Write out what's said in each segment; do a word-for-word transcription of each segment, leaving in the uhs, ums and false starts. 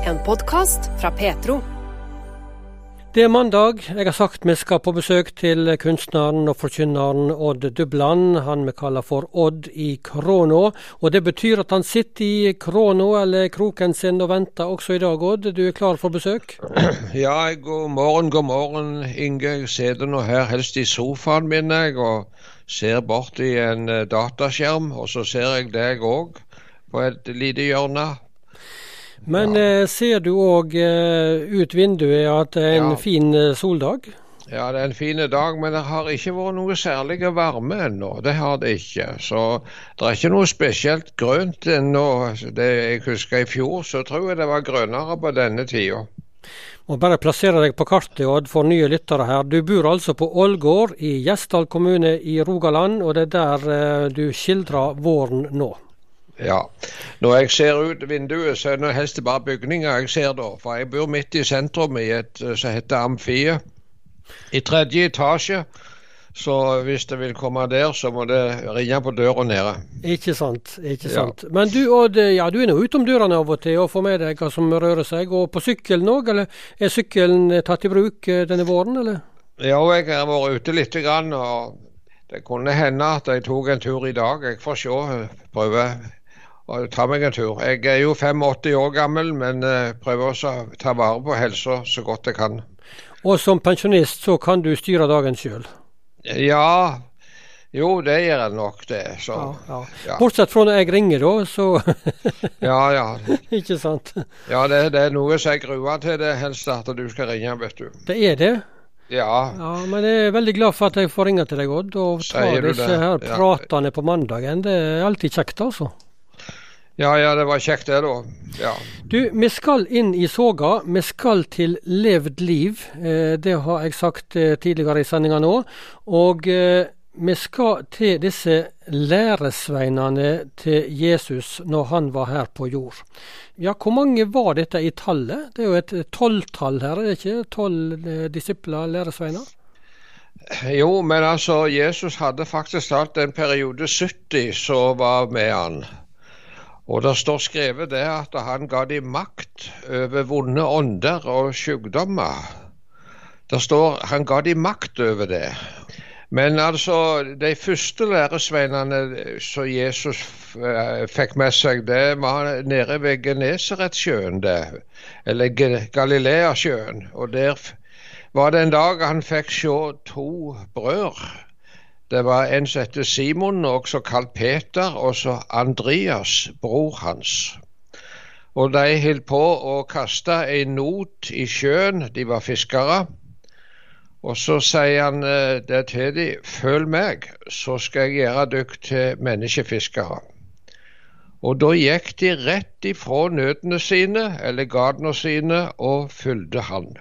En podcast fra Petro. Det er mandag. Jeg har sagt vi skal på besøk til kunstneren og forkynneren Odd Dubland, han vi kaller for Odd i Kråna. Og det betyr at han sitter i Kråna eller kroken sin og venter også i dag, Odd. Du er klar for besøk? Ja, god morgen, god morgen, Inge. Jeg sitter nå her helst i sofaen min, jeg, og ser bort i en dataskjerm, og så ser jeg deg også på et lite hjørne. Men ja. eh, ser du også eh, ut vinduet at det er en Ja. fin eh, soldag? Ja, det er en fin dag, men det har ikke vært noe særlig varme ennå. Det har det ikke. Så det er ikke noe spesielt grønt ennå. Det jeg husker i fjor, så tror jeg det var grønnere på denne tida. Må bare plassere deg på kartet, Odd, for nye lyttere her. Du bor altså på Ålgård i Gjesdal kommune i Rogaland, og det er der eh, du skildrer våren nå. Ja, når jeg ser ut vinduet, så er det helst bare bygninger jeg ser da, for jeg bor midt i sentrum i et som heter Amfie, i tredje etasje, så hvis det vil komme der, så må det ringe på døra nede. Ikke sant, ikke Ja. sant. Men du, Odd, ja, du er nå ute om dørene av og til og får med deg hva som rører seg, og på sykkelen også, eller er sykkelen tatt i bruk eh, denne våren, eller? Ja, jeg har vært ute litt grann, og det kunne hende at jeg tok en tur i dag. Jeg får se, prøve og ta meg en tur. Jeg er jo åttifem år gammel, men uh, prøver også å ta vare på helsa så godt jeg kan. Og som pensjonist så kan du styre dagen selv? Ja, jo, det gjør jeg nok det. Så, Ja, ja. ja. Bortsett fra når jeg ringer da, så ja, ja. ikke sant? ja det, det er noe som jeg gruer til det helst at du skal ringe, vet du. Det er det. Ja, Ja, men jeg er veldig glad for at jeg får ringe til deg, Odd, og ta Sier du disse det? her Ja. pratene på mandagen. Det er alltid kjekt, altså. ja, ja, det var kjekt det da. Ja. Du, vi skal inn i soga, vi skal til levd liv, eh, det har jeg sagt eh, tidligere i sendinga nå, og eh, vi skal til disse læresveinene til Jesus når han var her på jord. Ja, hvor mange var dette i tallet? Det er jo et tolvtall her, er det ikke? Tolv eh, disipler, læresveiner? Jo, men altså, Jesus hadde faktisk hatt en periode sytti som var med han. Og det står skrevet det at han ga dem makt over vonde ånder og sykdommer. Det står han ga dem makt over det. Men altså, de første læresveinene som Jesus uh, fikk med seg, det var nede ved Genesaretsjøen, det, eller Galileasjøen. Og der var det en dag han fikk se to brød. Det var en som heter Simon, også kalt Peter, og så Andreas, bror hans. Og de holdt på å kaste en not i sjøen, de var fiskere. Og så sier han eh, det til dem, følg meg, så skal jeg gjøre dere til menneskefiskere. Og da gikk de rett ifra nødene sine, eller gadene sine, og fulgte han.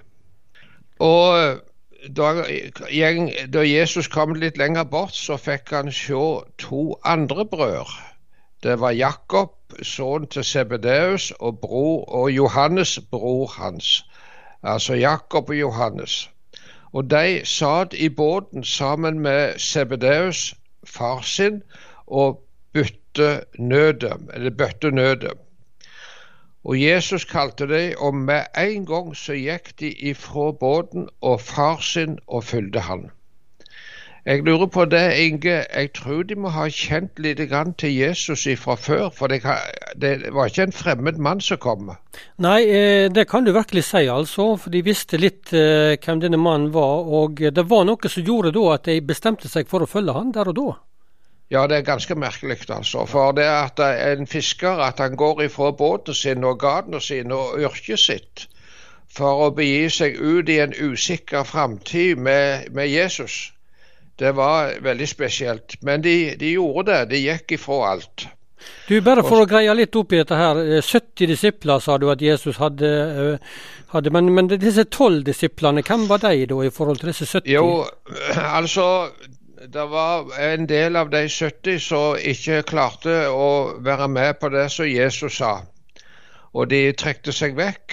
Og Da, da Jesus kom litt lenger bort, så fikk han se to andre brødre. Det var Jakob, sønn til Zebedeus, og, bror, og Johannes, bror hans. Altså Jakob og Johannes. Og de satt i båten sammen med Zebedeus, far sin, og bytte nødem, eller bøtte nødem. Og Jesus kalte dem, og med en gang så gikk de ifra båten og far sin og fulgte han. Jeg lurer på det, Inge, jeg tror de må ha kjent litt grann til Jesus ifra før, for det, det var ikke en fremmed mann som kom. Nei, eh, det kan du virkelig si altså, for de visste litt eh, hvem denne mannen var, og det var noe som gjorde da at de bestemte seg for å følge han der og da. Ja, det er ganske merkelig, altså. For det at en fisker, at han går ifra båten sin og gadene sine og yrket sitt for å begi seg ut i en usikker framtid med, med Jesus, det var veldig spesielt. Men de, de gjorde det, de gikk ifra alt. Du, bare for å greie litt opp i dette her, sytti disipler sa du at Jesus hadde, hadde men, men disse tolv disiplene, hvem var de da i forhold til disse sytti? Jo, altså, det var en del av de sytti som ikke klarte å være med på det som Jesus sa, og de trekte seg vekk,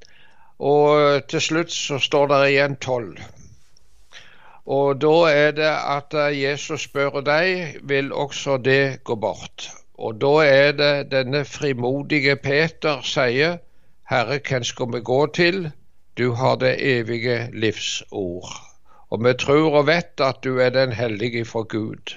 og til slutt så står det igjen tolv. Og da er det at Jesus spør deg, vil også det gå bort? Og da er det denne frimodige Peter sier, Herre, hvem skal vi gå til? Du har det evige livsord. Og vi tror og vet at du er den hellige fra Gud.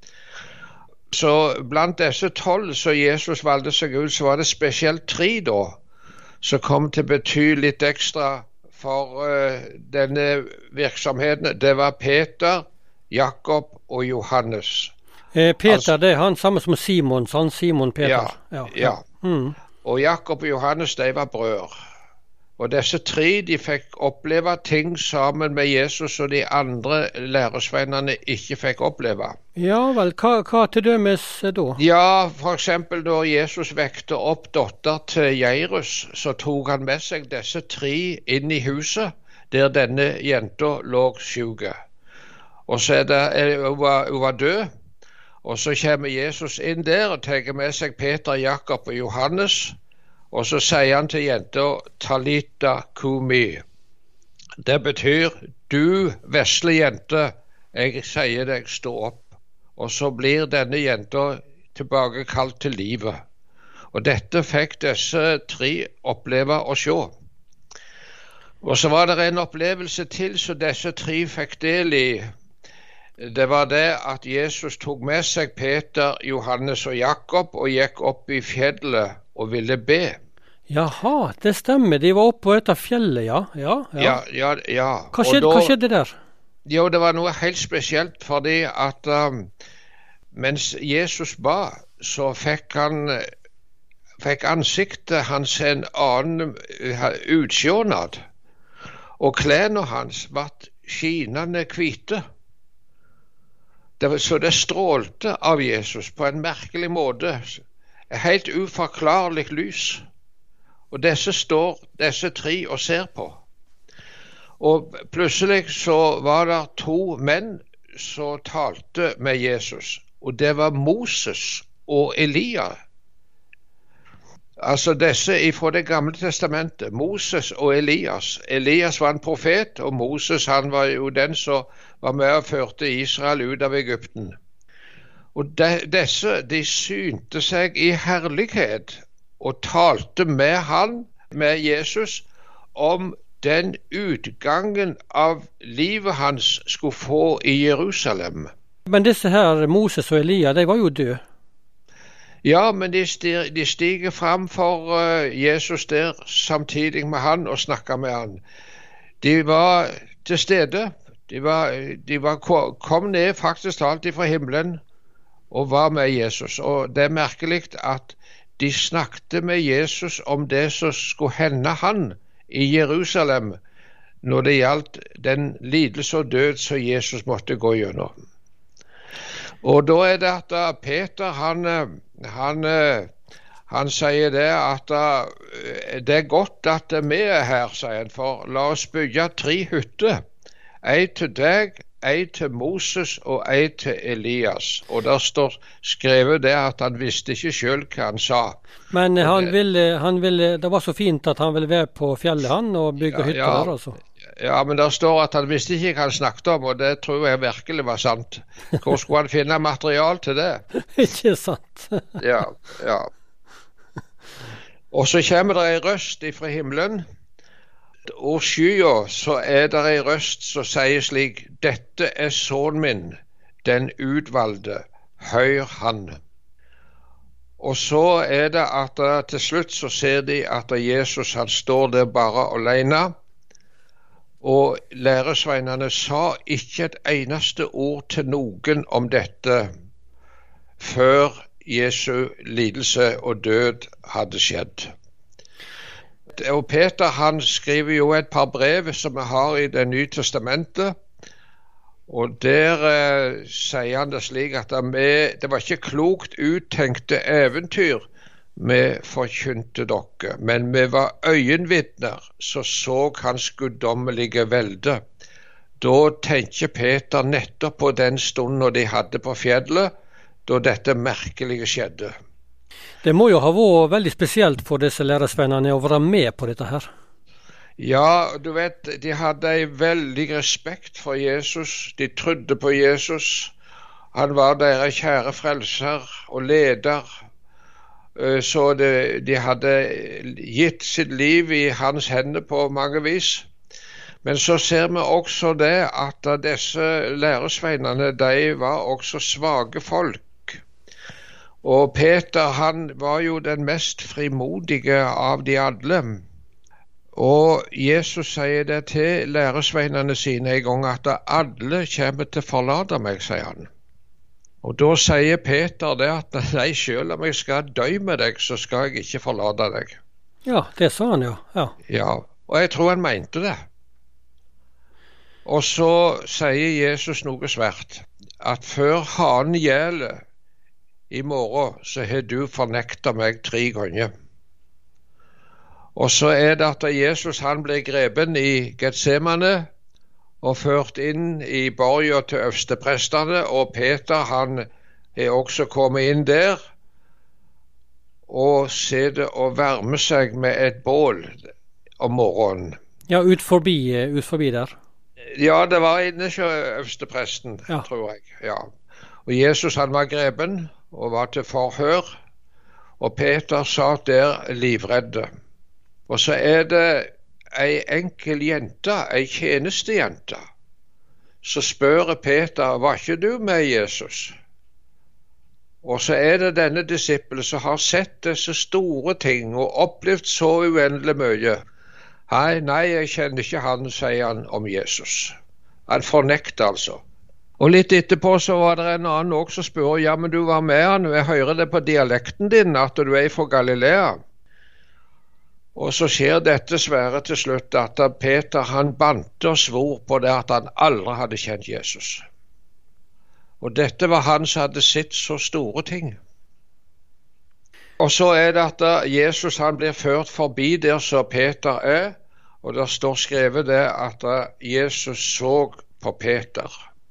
Så blant disse tolv som Jesus valgte seg ut, så var det spesielt tre da, som kom til å bety litt ekstra for uh, denne virksomheten. Det var Peter, Jakob og Johannes. Eh, Peter, altså, det er han samme som Simon, sånn Simon Peter. Ja, ja. ja. Mm. Og Jakob og Johannes, de var brødre. Og disse tre, de fikk oppleve ting sammen med Jesus og de andre læresvennerne ikke fikk oppleve. Ja vel, hva, hva til dømes da? Ja, for eksempel da Jesus vekte opp datter til Jairus, så tok han med seg disse tre inn i huset, der denne jenta lå syk. Og så er det, hun var, hun var død, og så kommer Jesus inn der og tar med seg Peter, Jakob og Johannes, og så sier han til jenta, Talita kumi. Det betyr, du vesle jente, jeg sier deg, stå opp. Og så blir denne jenta tilbake kalt til livet. Og dette fikk disse tre oppleve å se. Og så var det en opplevelse til som disse tre fikk del i. Det var det at Jesus tok med seg Peter, Johannes og Jakob og gikk opp i fjellet og ville be. Jaha, det stemmer. De var oppe på dette fjellet, ja. Ja, ja. ja, ja, ja. Hva, skjedde, da, hva skjedde der? Jo, det var noe helt spesielt, fordi at um, mens Jesus ba, så fikk han fikk ansiktet hans en annen utsjånad, og klærne hans ble skinende hvite. Det var, så det strålte av Jesus på en merkelig måte, helt uforklarlig lys. Og disse står, disse tre og ser på. Og plutselig så var det to menn som talte med Jesus, og det var Moses og Elia. Altså disse fra det gamle testamentet, Moses og Elias. Elias var en profet, og Moses han var jo den som var med og førte Israel ut av Egypten. Og de, disse, de synte seg i herlighet, og talte med han, med Jesus, om den utgangen av livet hans skulle få i Jerusalem. Men disse her, Moses og Elia, de var jo døde. Ja, men de, stiger, de stiger fram for uh, Jesus der, samtidig med han, og snakker med han. De var til stede. De, var, de var, kom ned faktisk talt fra himmelen, og var med Jesus. Og det er merkelig at de snakket med Jesus om det som skulle hende han i Jerusalem når det gjaldt den lidelse og død som Jesus måtte gå gjennom. Og da er det at Peter, han, han, han sier det at det er godt at vi er her, sier han, for la oss bygge tre hytter. Ei til deg, ei til Moses og ei til Elias. Og der står skrevet det at han visste ikke selv hva han sa. Men han ville, han ville, det var så fint at han ville være på fjellet han og bygge ja, hytter ja, der altså. Ja, men der står at han visste ikke hva han snakket om, og det tror jeg virkelig var sant. Hvor skulle han finne material til det? Ikke sant. ja, ja. Og så kommer det en røst ifra himmelen, og skya så er det en røst som sier slik, dette er sønnen min, den utvalgte, hør han. Og så er det at til slutt så ser de at Jesus han står der bare alene, og læresveinene sa ikke et eneste ord til noen om dette før Jesu lidelse og død hadde skjedd. Og Peter han skriver jo et par brev som vi har i Det nye testamentet, og der eh, sier han det slik at vi, det var ikke klokt uttenkte eventyr vi forkynte dere, men vi var øyenvitner som så hans guddommelige velde. Da tenker Peter nettopp på den stunden de hadde på fjellet, da dette merkelige skjedde. Det må jo ha vært veldig spesielt for disse læresvennene å være med på dette her. Ja, du vet, de hadde en veldig respekt for Jesus. De trodde på Jesus. Han var deres kjære frelser og leder. så det, de hadde gitt sitt liv i hans hender på mange vis. Men så ser vi også det at disse læresveinene, de var også svage folk. Og Peter, han var jo den mest frimodige av de alle. Og Jesus sier det til læresveinene sine en gang, at alle kommer til å forlate meg, sier han. Og da sier Peter det at nei, selv om jeg skal dø med deg, så skal jeg ikke forlate deg. Ja, det sa han jo. Ja, ja, og jeg tror han mente det. Og så sier Jesus noe svært, at før hanen gjeler i morgen, så har du fornektet meg tre ganger. Og så er det at Jesus han ble grepen i Getsemane og ført inn i borgen til øversteprestene, og Peter han er også kommet inn der og sitter og varmer seg med et bål om morgenen. Ja, ut forbi, ut forbi der. Ja, det var inne til øverstepresten, ja. Tror jeg. Ja. Og Jesus han var grepen og var til forhør, og Peter satt der livredde. Og så er det ei enkel jente, ei tjenestejente, så spør Peter, var ikke du med Jesus? Og så er det denne disippelen som har sett disse store ting og opplevd så uendelig mye. Hei, nei, jeg kjenner ikke han, sier han om Jesus. Han fornekter altså. Og litt etterpå så var det en annen også som spør, ja, men du var med han, og jeg hører det på dialekten din, at du er fra Galilea. Og så skjer dette svære til slutt, at Peter han bante og svor på det at han aldri hadde kjent Jesus. Og dette var han som hadde sett så store ting. Og så er det at Jesus han blir ført forbi der som Peter er, og der står skrevet det at Jesus så på Peter.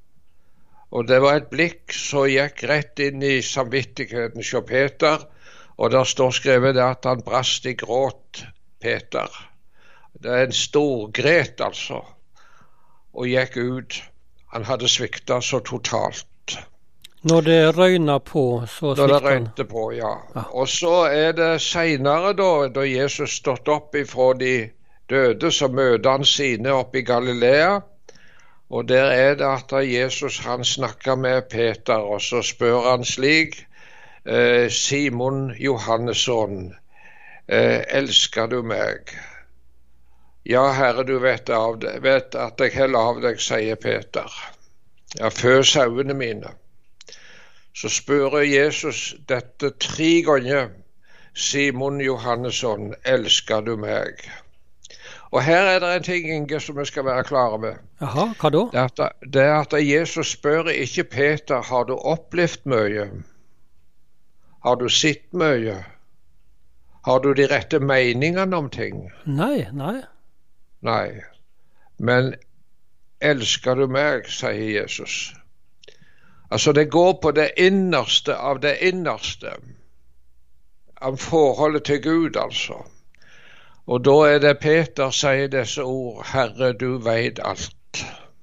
Og det var et blikk som gikk rett inn i samvittigheten til Peter, og der står skrevet det at han brast i gråt, Peter. Det er en stor gret altså, og gikk ut. Han hadde sviktet så totalt. Når det røyner på, så svikter han? Når det røynte på, ja. ja. Og så er det senere da, da Jesus stått opp ifra de døde, så møter han sine opp i Galilea, og der er det at Jesus han snakker med Peter, og så spør han slik, eh, Simon Johannesson, eh, elsker du meg? Ja, Herre, du vet, av det, vet at jeg heller av deg, sier Peter. Ja, fø sauene mine. Så spør Jesus dette tre ganger, Simon Johannesson, elsker du meg? Og her er det en ting, Inge, som vi skal være klare med. Jaha, hva da? Det er, at, det er at Jesus spør ikke Peter, har du opplevd mye? Har du sett mye? Har du de rette meningene om ting? Nei, nei. Nei. Men elsker du meg, sier Jesus. Altså det går på det innerste av det innerste. Av forholdet til Gud, altså. Og da er det Peter sier disse ord, Herre, du vet alt.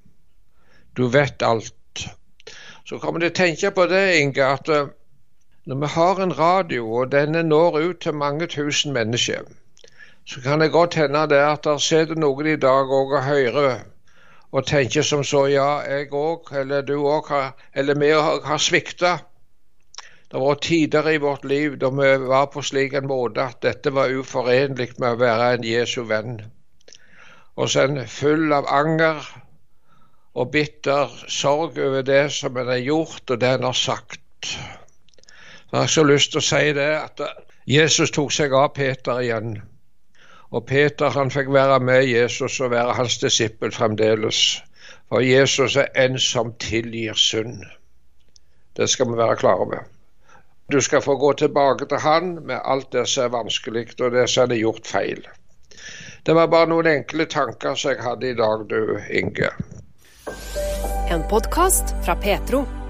Du vet alt. Så kommer de tenke på det, Inge, at når vi har en radio, og denne når ut til mange tusen mennesker, så kan det godt hende det at der sitter noen i dag og hører og tenker som så, ja, jeg også, eller du også, eller vi også har sviktet. Det var tider i vårt liv da vi var på slik en måte at dette var uforenlig med å være en Jesu venn. Og sen full av anger og bitter sorg over det som en har gjort og det en har sagt. Så jeg har så lyst til å si det at Jesus tok seg av Peter igjen. Og Peter han fikk være med Jesus og være hans disippel fremdeles. For Jesus er en som tilgir synd. Det skal vi være klare med. Du skal få gå tilbake til han med alt det som er vanskelig og det som er gjort feil. Det var bare noen enkle tanker som jeg hadde i dag, du, Inge. En podcast fra Petro.